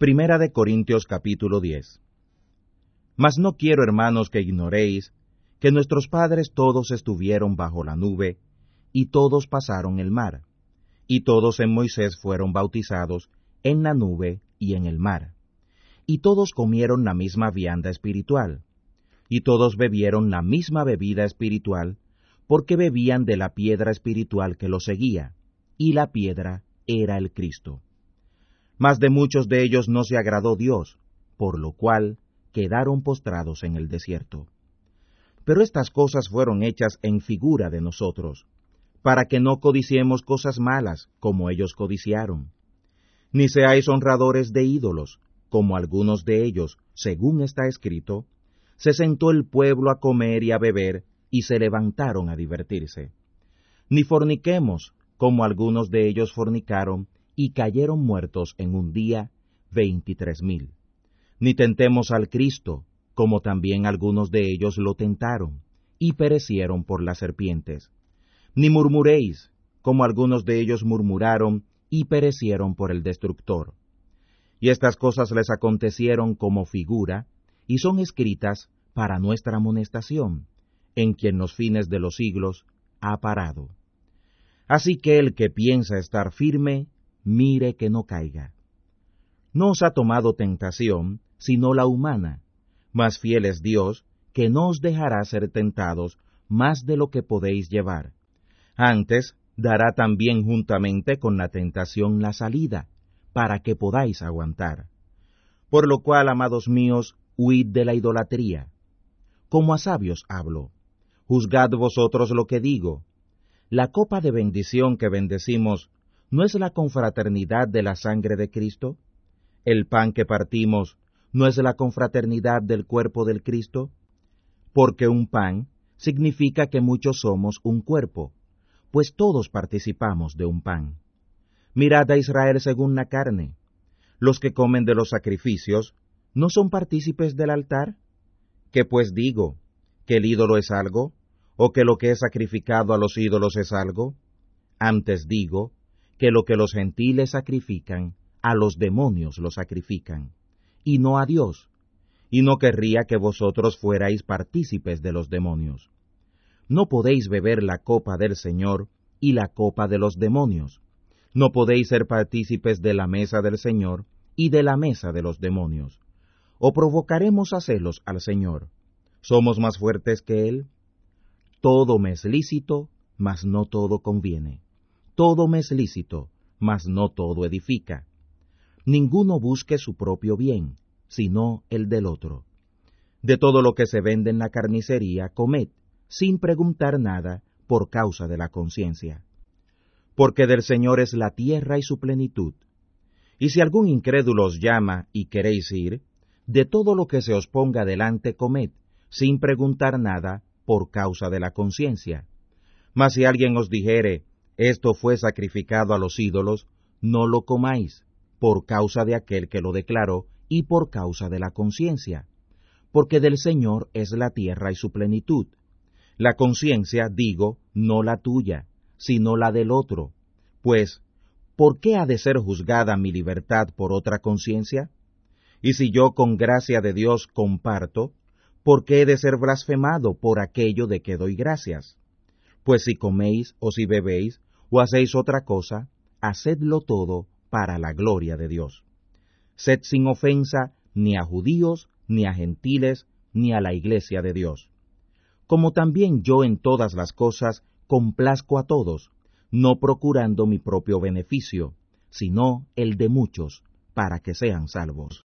Primera de Corintios capítulo 10. Mas no quiero, hermanos, que ignoréis que nuestros padres todos estuvieron bajo la nube, y todos pasaron el mar, y todos en Moisés fueron bautizados en la nube y en el mar, y todos comieron la misma vianda espiritual, y todos bebieron la misma bebida espiritual, porque bebían de la piedra espiritual que los seguía, y la piedra era el Cristo. Mas de muchos de ellos no se agradó Dios, por lo cual quedaron postrados en el desierto. Pero estas cosas fueron hechas en figura de nosotros, para que no codiciemos cosas malas, como ellos codiciaron. Ni seáis honradores de ídolos, como algunos de ellos, según está escrito, se sentó el pueblo a comer y a beber, y se levantaron a divertirse. Ni forniquemos, como algunos de ellos fornicaron, y cayeron muertos en un día 23,000. Ni tentemos al Cristo, como también algunos de ellos lo tentaron, y perecieron por las serpientes. Ni murmuréis, como algunos de ellos murmuraron, y perecieron por el destructor. Y estas cosas les acontecieron como figura, y son escritas para nuestra amonestación, en quien los fines de los siglos ha parado. Así que el que piensa estar firme, mire que no caiga. No os ha tomado tentación, sino la humana, mas fiel es Dios, que no os dejará ser tentados más de lo que podéis llevar. Antes, dará también juntamente con la tentación la salida, para que podáis aguantar. Por lo cual, amados míos, huid de la idolatría. Como a sabios hablo. Juzgad vosotros lo que digo. La copa de bendición que bendecimos, ¿no es la confraternidad de la sangre de Cristo? El pan que partimos, ¿no es la confraternidad del cuerpo del Cristo? Porque un pan significa que muchos somos un cuerpo, pues todos participamos de un pan. Mirad a Israel según la carne. Los que comen de los sacrificios, ¿no son partícipes del altar? ¿Qué pues digo? ¿Que el ídolo es algo? ¿O que lo que es sacrificado a los ídolos es algo? Antes digo, que lo que los gentiles sacrifican, a los demonios lo sacrifican, y no a Dios, y no querría que vosotros fuerais partícipes de los demonios. No podéis beber la copa del Señor y la copa de los demonios. No podéis ser partícipes de la mesa del Señor y de la mesa de los demonios. ¿O provocaremos a celos al Señor? ¿Somos más fuertes que Él? Todo me es lícito, mas no todo conviene. Todo me es lícito, mas no todo edifica. Ninguno busque su propio bien, sino el del otro. De todo lo que se vende en la carnicería, comed, sin preguntar nada, por causa de la conciencia. Porque del Señor es la tierra y su plenitud. Y si algún incrédulo os llama y queréis ir, de todo lo que se os ponga delante comed, sin preguntar nada, por causa de la conciencia. Mas si alguien os dijere, esto fue sacrificado a los ídolos, no lo comáis, por causa de aquel que lo declaró y por causa de la conciencia. Porque del Señor es la tierra y su plenitud. La conciencia, digo, no la tuya, sino la del otro. Pues, ¿por qué ha de ser juzgada mi libertad por otra conciencia? Y si yo con gracia de Dios comparto, ¿por qué he de ser blasfemado por aquello de que doy gracias? Pues si coméis o si bebéis o hacéis otra cosa, hacedlo todo para la gloria de Dios. Sed sin ofensa ni a judíos, ni a gentiles, ni a la iglesia de Dios. Como también yo en todas las cosas complazco a todos, no procurando mi propio beneficio, sino el de muchos, para que sean salvos.